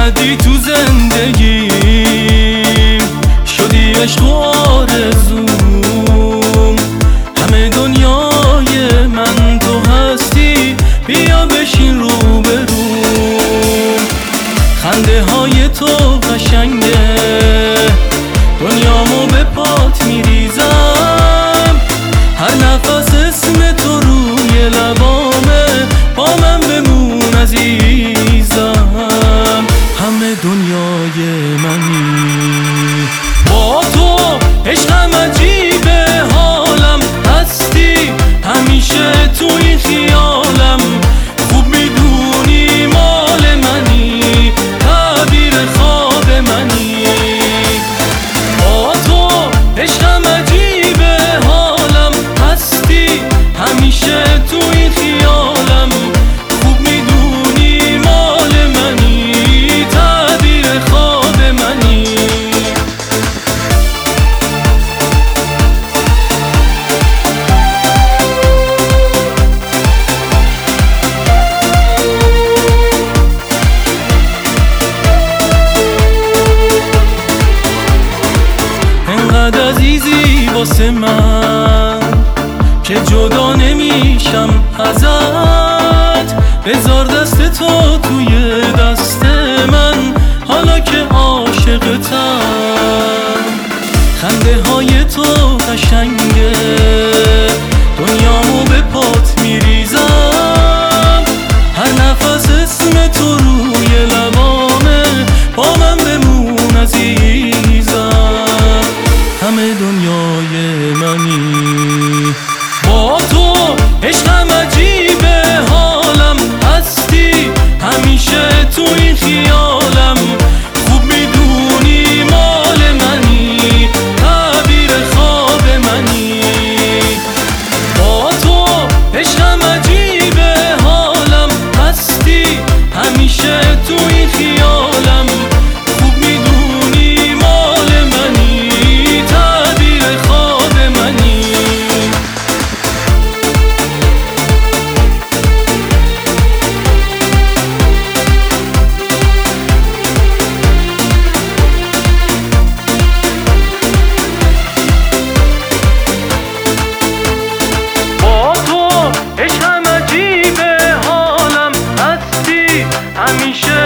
اومدی تو زندگیم، شدی عشق و آرزوم، همه دنیای من تو هستی، بیا بشین روبروم. خنده های تو قشنگه، دنیامو به پات میریزم، هر نفس اسم تو روی لبامه، با من بمون عزیزم، همه دنیای منی. با تو عشقم عجیبه، حالم هستی همیشه تو این خیالم، خوب میدونی مال منی، تعبیر خواب منی. با تو عشقم عجیبه، حالم هستی همیشه تو این خیالم، خوب میدونی مال منی، تعبیر خواب منی. انقدر عزیزی واسه من که جدا نمیشم ازت، بذار دست تو توی دست من حالا که عاشقتم. خنده های تو قشنگه، دنیامو به پات میریزم، هر نفس اسم تو روی لبامه، با من بمون عزیزم، همه دنیای منی. با تو عشقم عجیبه، حالم هستی همیشه تو این خیالم، خوب میدونی مال منی، تعبیر خواب منی. با تو عشقم عجیبه، حالم هستی همیشه تو این خیالم، خوب میدونی مال منی، تعبیر خواب منی. با تو عشقم عجیبه، حالم هستی همیشه